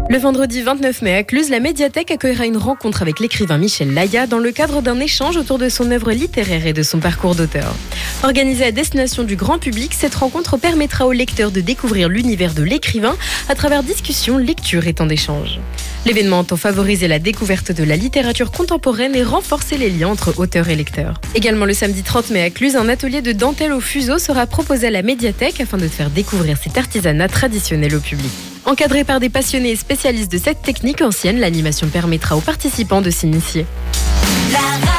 Le vendredi 29 mai à Cluses, la médiathèque accueillera une rencontre avec l'écrivain Michel Laya dans le cadre d'un échange autour de son œuvre littéraire et de son parcours d'auteur. Organisée à destination du grand public, cette rencontre permettra aux lecteurs de découvrir l'univers de l'écrivain à travers discussions, lectures et temps d'échange. L'événement entend favoriser la découverte de la littérature contemporaine et renforcer les liens entre auteurs et lecteurs. Également le samedi 30 mai à Cluses, un atelier de dentelle au fuseau sera proposé à la médiathèque afin de faire découvrir cet artisanat traditionnel au public. Encadré par des passionnés et spécialistes de cette technique ancienne, l'animation permettra aux participants de s'initier.